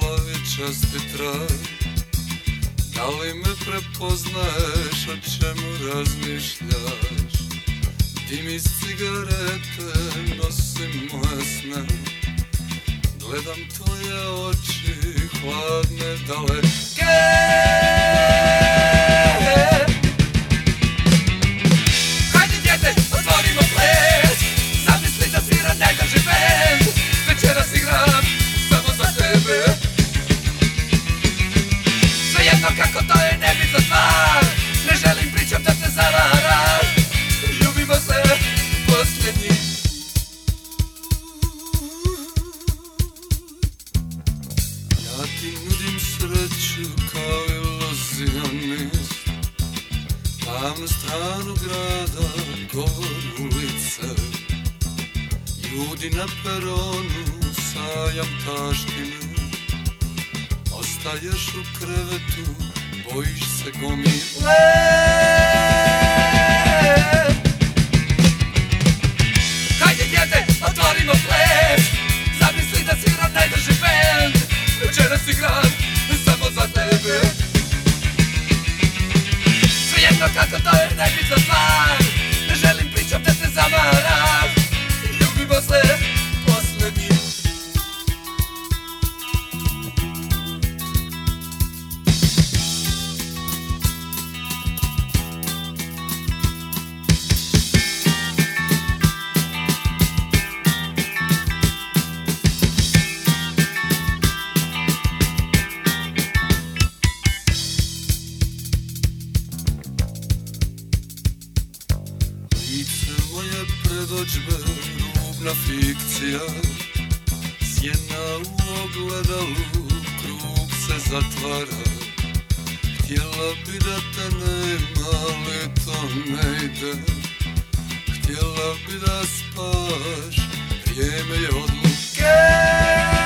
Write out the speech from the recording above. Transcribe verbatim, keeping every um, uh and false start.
glavi časti trag. Da li me prepoznaješ, o čemu razmišljaš? Dim iz cigarete, nosim moje sne. Gledam tvoje oči, hladne, daleke. Hajde djete, otvorimo ples. Zamisli da svira najdraži bend. Večeras igram samo za tebe. Svejedno kako to je nebitna stvar. Ne želim pričam da te zavaram. Ljubimo se posljednji. Ja ti nudim sreću kao iluzionist. Tamnu stranu grada, govor ulice. Ljudi na peronu, sajam taštine. Ostaješ u krevetu, bojiš se gomile. Hajde djete, otvorimo ples. Zamisli da sviram najdrži bend. Večeras igram samo za tebe. Svejedno kako to je nebitna stvar. Ne želim pričam da te zavaram. Ljubimo se posljednji. Lice moje predođbe, rubna fikcija. Sjena u ogledalu, krug se zatvara. Htjela bi da te nema, ali to ne ide. Htjela bi da spavaš, vrijeme je odluke.